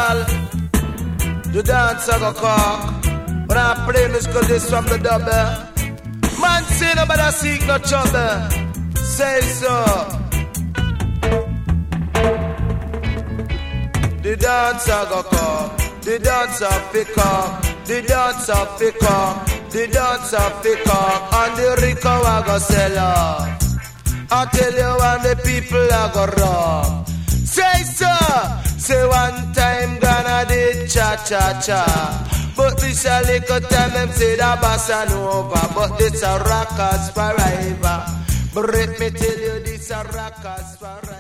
all. The dance I go cock. When I play this cause this from the double. Man say nobody seek no trouble. Say so. The dance I go cock. The dance I pick up. The dance I pick up. The dance I pick up. And the Rico I go sell up. I tell you when the people I go rob. Say so. Say one time Ghana did cha-cha-cha. But this a little time them say that bossa nova. But this a rockers forever. But let me tell you this a rockers forever.